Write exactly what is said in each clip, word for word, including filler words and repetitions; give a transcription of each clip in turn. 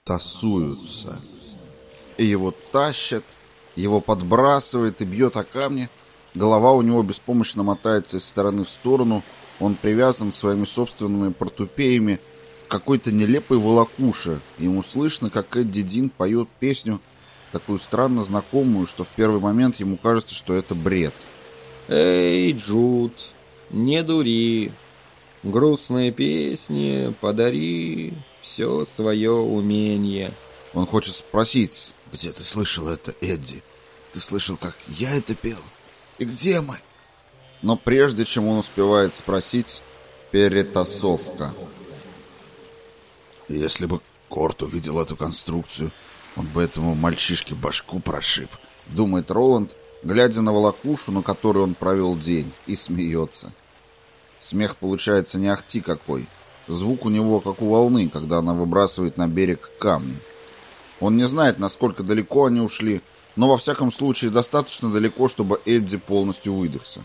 тасуются. И его тащат, его подбрасывает и бьет о камни. Голова у него беспомощно мотается из стороны в сторону. Он привязан своими собственными портупеями к какой-то нелепой волокуше. Ему слышно, как Эдди Дин поет песню, такую странно знакомую, что в первый момент ему кажется, что это бред. «Эй, Джуд, не дури, грустные песни подари, все свое умение». Он хочет спросить: «Где ты слышал это, Эдди? Ты слышал, как я это пел? И где мы?» Но прежде чем он успевает спросить, перетасовка. Если бы Корт увидел эту конструкцию, он бы этому мальчишке башку прошиб, думает Роланд, глядя на волокушу, на которой он провел день, и смеется. Смех получается не ахти какой. Звук у него как у волны, когда она выбрасывает на берег камни. Он не знает, насколько далеко они ушли, но во всяком случае достаточно далеко, чтобы Эдди полностью выдохся.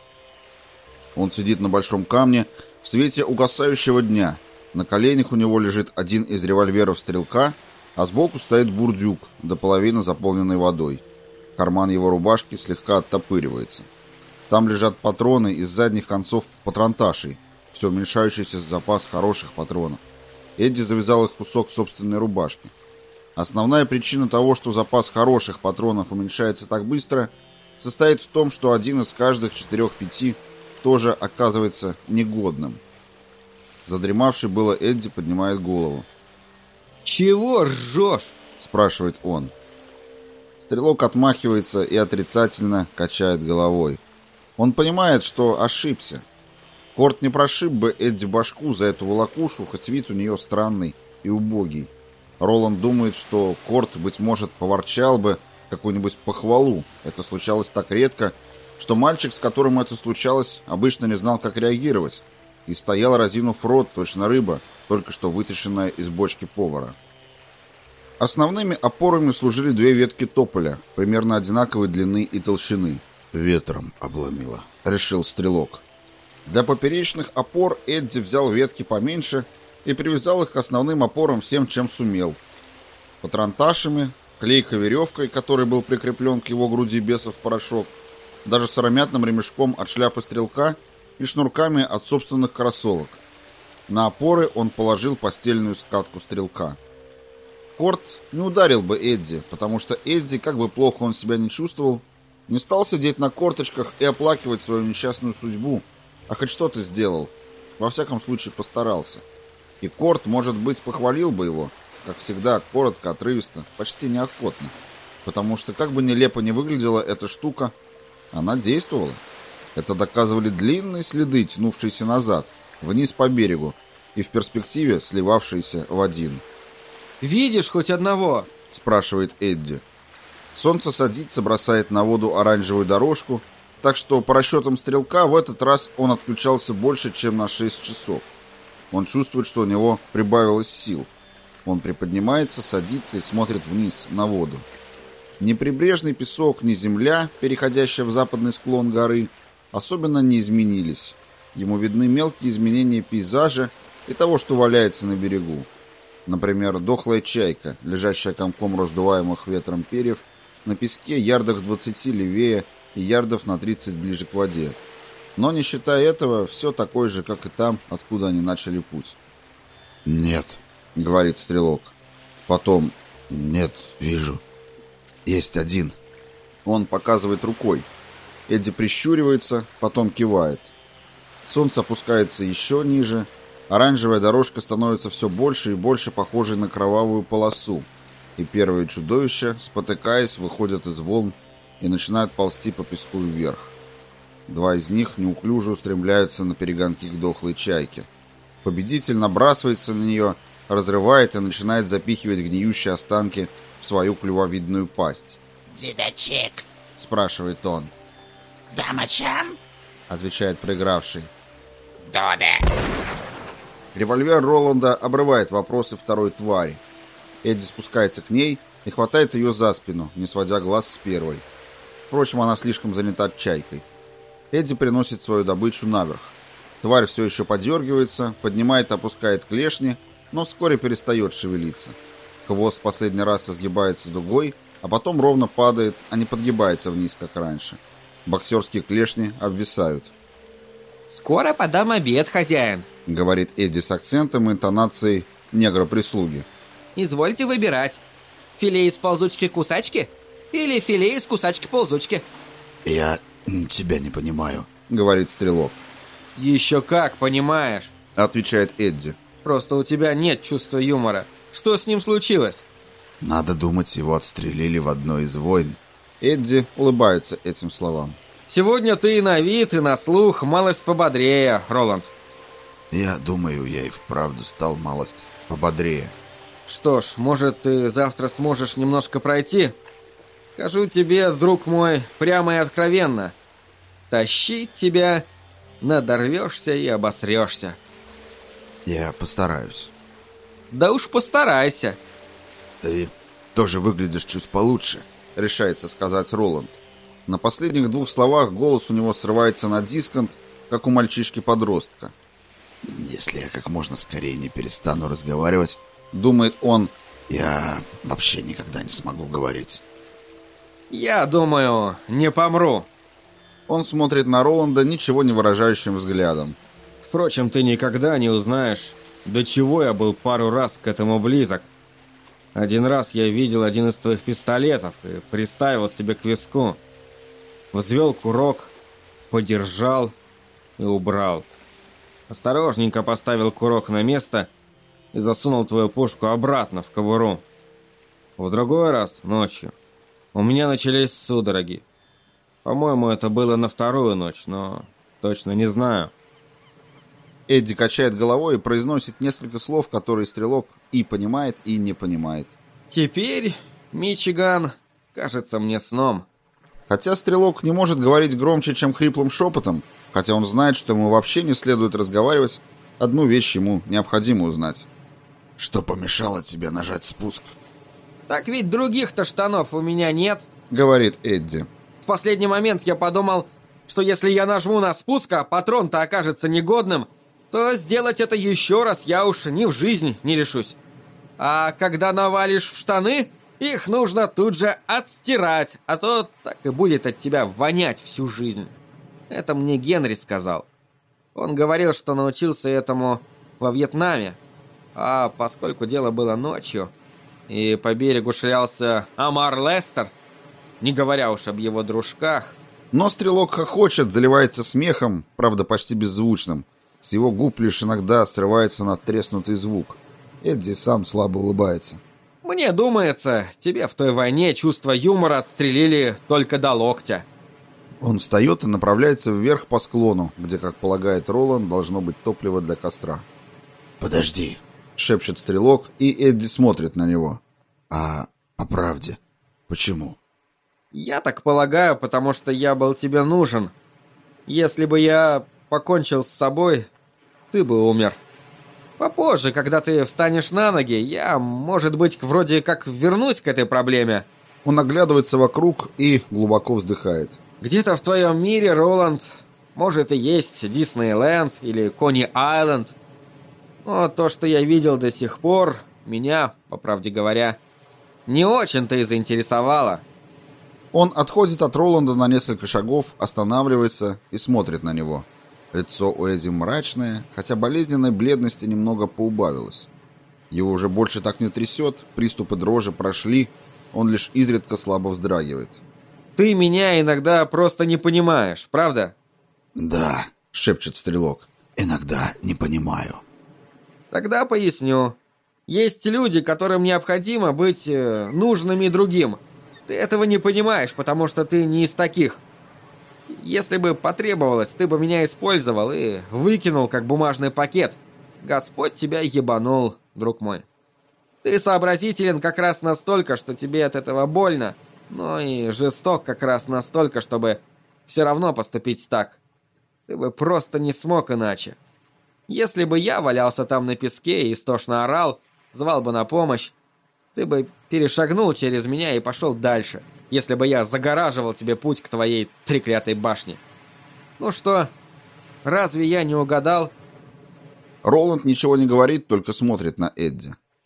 Он сидит на большом камне в свете угасающего дня. На коленях у него лежит один из револьверов стрелка, а сбоку стоит бурдюк, до половины заполненный водой. Карман его рубашки слегка оттопыривается. Там лежат патроны из задних концов патронташей, все уменьшающийся запас хороших патронов. Эдди завязал их в кусок собственной рубашки. Основная причина того, что запас хороших патронов уменьшается так быстро, состоит в том, что один из каждых четырех-пяти тоже оказывается негодным. Задремавший было Эдди поднимает голову. «Чего ржешь?» – спрашивает он. Стрелок отмахивается и отрицательно качает головой. Он понимает, что ошибся. Корт не прошиб бы Эдди башку за эту волокушу, хоть вид у нее странный и убогий. Роланд думает, что Корт, быть может, поворчал бы какую-нибудь похвалу. Это случалось так редко, что мальчик, с которым это случалось, обычно не знал, как реагировать, и стоял, разинув рот, точно рыба, только что вытащенная из бочки повара. Основными опорами служили две ветки тополя, примерно одинаковой длины и толщины. «Ветром обломило», — решил стрелок. Для поперечных опор Эдди взял ветки поменьше и привязал их к основным опорам всем, чем сумел. Патронташами, клейкой веревкой, который был прикреплен к его груди бесов порошок, даже сыромятным ремешком от шляпы стрелка и шнурками от собственных кроссовок. На опоры он положил постельную скатку стрелка. Корт не ударил бы Эдди, потому что Эдди, как бы плохо он себя не чувствовал, не стал сидеть на корточках и оплакивать свою несчастную судьбу, а хоть что-то сделал. Во всяком случае постарался. И Корт, может быть, похвалил бы его, как всегда, коротко, отрывисто, почти неохотно. Потому что, как бы нелепо не выглядела эта штука, она действовала. Это доказывали длинные следы, тянувшиеся назад, вниз по берегу, и в перспективе сливавшиеся в один. «Видишь хоть одного?» – спрашивает Эдди. Солнце садится, бросает на воду оранжевую дорожку, так что по расчетам стрелка в этот раз он отключался больше, чем на шесть часов. Он чувствует, что у него прибавилось сил. Он приподнимается, садится и смотрит вниз, на воду. Ни прибрежный песок, ни земля, переходящая в западный склон горы, особенно не изменились. Ему видны мелкие изменения пейзажа и того, что валяется на берегу. Например, дохлая чайка, лежащая комком раздуваемых ветром перьев, на песке ярдах двадцати левее и ярдов на тридцать ближе к воде. Но, не считая этого, все такое же, как и там, откуда они начали путь. «Нет», — говорит стрелок. Потом: «Нет, вижу. Есть один». Он показывает рукой. Эдди прищуривается, потом кивает. Солнце опускается еще ниже. Оранжевая дорожка становится все больше и больше похожей на кровавую полосу. И первые чудовища, спотыкаясь, выходят из волн и начинают ползти по песку вверх. Два из них неуклюже устремляются на перегонки к дохлой чайке. Победитель набрасывается на нее, разрывает и начинает запихивать гниющие останки в свою клювовидную пасть. «Дедочек?» — спрашивает он. «Дамачам?» — отвечает проигравший. «Доде!» Револьвер Роланда обрывает вопросы второй твари. Эдди спускается к ней и хватает ее за спину, не сводя глаз с первой. Впрочем, она слишком занята чайкой. Эдди приносит свою добычу наверх. Тварь все еще подергивается, поднимает и опускает клешни, но вскоре перестает шевелиться. Хвост в последний раз изгибается дугой, а потом ровно падает, а не подгибается вниз, как раньше. Боксерские клешни обвисают. «Скоро подам обед, хозяин», — говорит Эдди с акцентом и интонацией негра-прислуги. «Извольте выбирать. Филе из ползучки-кусачки или филе из кусачки-ползучки?» «Я тебя не понимаю», — говорит стрелок. «Еще как понимаешь», — отвечает Эдди. «Просто у тебя нет чувства юмора. Что с ним случилось?» «Надо думать, его отстрелили в одной из войн». Эдди улыбается этим словам. «Сегодня ты и на вид, и на слух малость пободрее, Роланд». «Я думаю, я и вправду стал малость пободрее». «Что ж, может, ты завтра сможешь немножко пройти? Скажу тебе, друг мой, прямо и откровенно. Тащить тебя, надорвешься и обосрешься». «Я постараюсь». «Да уж постарайся». «Ты тоже выглядишь чуть получше», — решается сказать Роланд. На последних двух словах голос у него срывается на дисконт, как у мальчишки-подростка. «Если я как можно скорее не перестану разговаривать, — думает он, — я вообще никогда не смогу говорить». «Я думаю, не помру». Он смотрит на Роланда ничего не выражающим взглядом. «Впрочем, ты никогда не узнаешь, до чего я был пару раз к этому близок. Один раз я видел один из твоих пистолетов и приставил себе к виску. Взвел курок, подержал и убрал. Осторожненько поставил курок на место и засунул твою пушку обратно в кобуру. В другой раз, ночью, у меня начались судороги. По-моему, это было на вторую ночь, но точно не знаю». Эдди качает головой и произносит несколько слов, которые стрелок и понимает, и не понимает. «Теперь, Мичиган, кажется мне сном». Хотя стрелок не может говорить громче, чем хриплым шепотом, хотя он знает, что ему вообще не следует разговаривать, одну вещь ему необходимо узнать. «Что помешало тебе нажать спуск?» «Так ведь других-то штанов у меня нет», — говорит Эдди. В последний момент я подумал, что если я нажму на спуск, а патрон-то окажется негодным, то сделать это еще раз я уж ни в жизнь не решусь. А когда навалишь в штаны, их нужно тут же отстирать, а то так и будет от тебя вонять всю жизнь. Это мне Генри сказал. Он говорил, что научился этому во Вьетнаме. А поскольку дело было ночью, и по берегу шлялся Амар Лестер, не говоря уж об его дружках... Но стрелок хохочет, заливается смехом, правда почти беззвучным. С его губ лишь иногда срывается надтреснутый звук. Эдди сам слабо улыбается. «Мне думается, тебе в той войне чувство юмора отстрелили только до локтя». Он встает и направляется вверх по склону, где, как полагает Роланд, должно быть топливо для костра. «Подожди», — шепчет стрелок, и Эдди смотрит на него. «А по правде, почему?» «Я так полагаю, потому что я был тебе нужен. Если бы я покончил с собой, ты бы умер. Попозже, когда ты встанешь на ноги, я, может быть, вроде как вернусь к этой проблеме». Он оглядывается вокруг и глубоко вздыхает. «Где-то в твоем мире, Роланд, может и есть Диснейленд или Кони-Айленд. Но то, что я видел до сих пор, меня, по правде говоря, не очень-то и заинтересовало». Он отходит от Роланда на несколько шагов, останавливается и смотрит на него. Лицо у Эдди мрачное, хотя болезненной бледности немного поубавилось. Его уже больше так не трясет, приступы дрожи прошли, он лишь изредка слабо вздрагивает. «Ты меня иногда просто не понимаешь, правда?» «Да», — шепчет стрелок. «Иногда не понимаю». «Тогда поясню. Есть люди, которым необходимо быть э, нужными другим. Ты этого не понимаешь, потому что ты не из таких. Если бы потребовалось, ты бы меня использовал и выкинул, как бумажный пакет. Господь тебя ебанул, друг мой. Ты сообразителен как раз настолько, что тебе от этого больно, но и жесток как раз настолько, чтобы все равно поступить так. Ты бы просто не смог иначе. Если бы я валялся там на песке и истошно орал, звал бы на помощь, ты бы перешагнул через меня и пошел дальше, если бы я загораживал тебе путь к твоей треклятой башне. Ну что, разве я не угадал?» Роланд ничего не говорит, только смотрит на Эдди.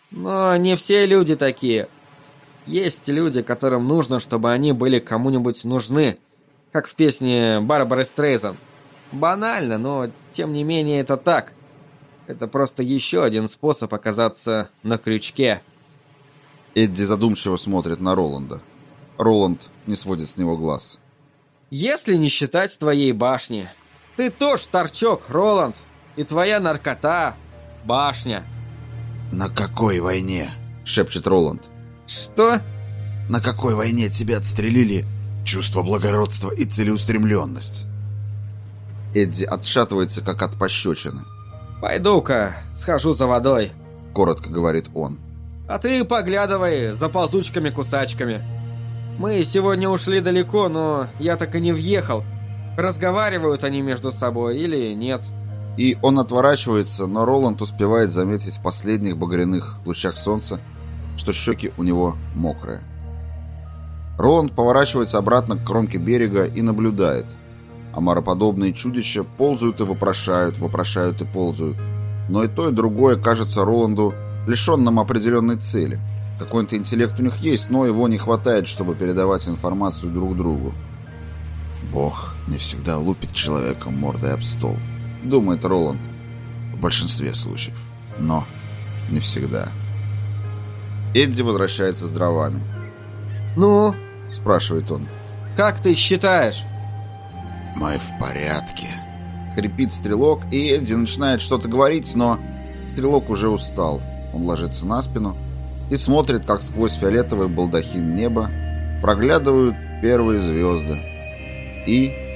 Но не все люди такие. Есть люди, которым нужно, чтобы они были кому-нибудь нужны. Как в песне Барбары Стрейзанд. Банально, но тем не менее это так. Это просто еще один способ оказаться на крючке. Эдди задумчиво смотрит на Роланда. Роланд не сводит с него глаз. Если не считать твоей башни. Ты тоже торчок, Роланд. И твоя наркота — башня. «На какой войне?» — шепчет Роланд. Что? «На какой войне тебя отстрелили чувство благородства и целеустремленность?» Эдди отшатывается, как от пощечины. «Пойду-ка, схожу за водой», — коротко говорит он. «А ты поглядывай за ползучками-кусачками. Мы сегодня ушли далеко, но я так и не въехал. Разговаривают они между собой или нет?» И он отворачивается, но Роланд успевает заметить в последних багряных лучах солнца, что щеки у него мокрые. Роланд поворачивается обратно к кромке берега и наблюдает. Омароподобные чудища ползают и вопрошают, вопрошают и ползают. Но и то, и другое кажется Роланду лишенным определенной цели. Какой-то интеллект у них есть, но его не хватает, чтобы передавать информацию друг другу. «Бог не всегда лупит человека мордой об стол», — думает Роланд. «В большинстве случаев, но не всегда». Эдди возвращается с дровами. «Ну?» — спрашивает он. «Как ты считаешь?» «Мы в порядке», — хрипит Стрелок, и Эдди начинает что-то говорить, но Стрелок уже устал. Он ложится на спину и смотрит, как сквозь фиолетовый балдахин неба проглядывают первые звезды. И